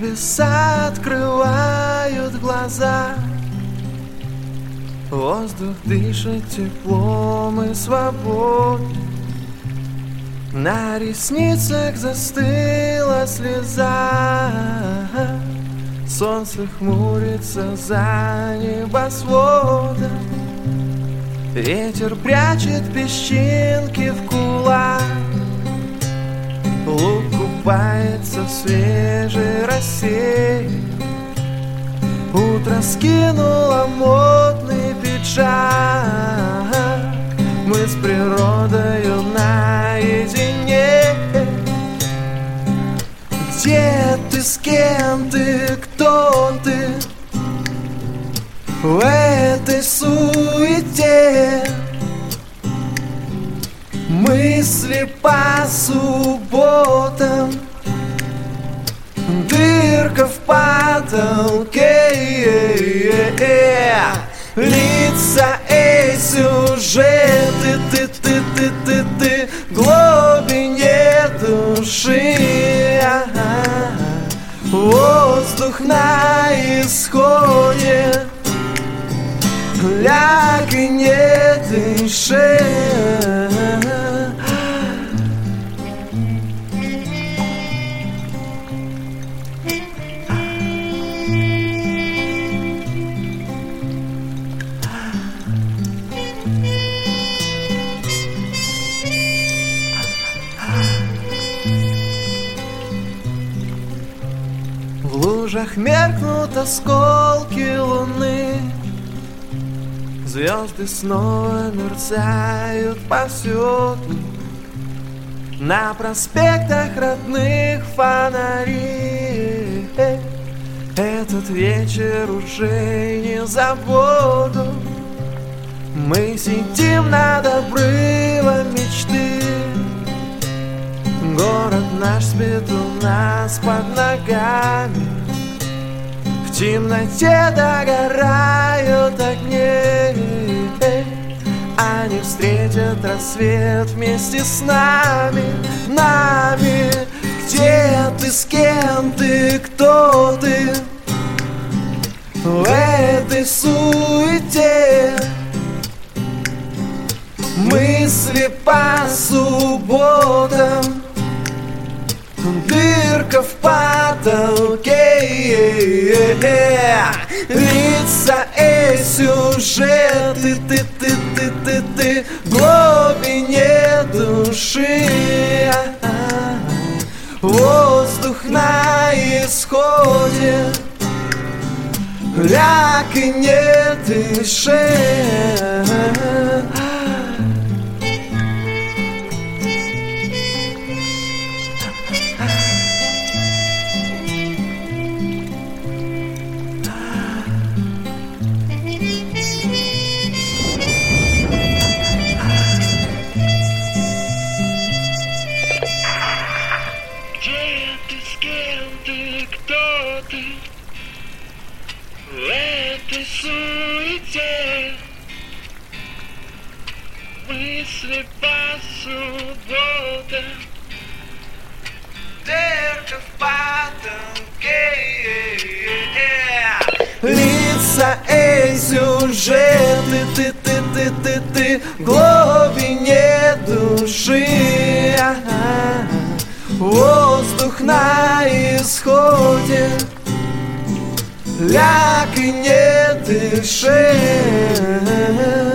Небеса открывают глаза, воздух дышит теплом и свободой. На ресницах застыла слеза, солнце хмурится за небосводом. Ветер прячет песчинки в кулак, луг купается в свежей росе. Утро скинуло модный пиджак, мы с природою наедине. Где ты, с кем ты, кто ты в этой суете? Мысли по субботам, дырка в потолке, лица и сюжеты, ты в глубине души. Воздух на исходе, ляг и не дыши. В лужах меркнут осколки луны, звезды снова мерцают повсюду. На проспектах родных фонари этот вечер уже не забуду. Мы сидим над обрывом мечты, город наш спит у нас под ногами. В темноте догорают огни, они встретят рассвет вместе с нами. Где ты, с кем ты, кто ты в этой суете? Мысли по субботам, дырка в потолке, лица и сюжеты, ты в глубине души. Воздух на исходе, ляг и не дыши. В этой суете мысли по субботам, дырка в потолке, лица и сюжеты, ты в глубине души. Воздух на исходе, ляг и не дыши.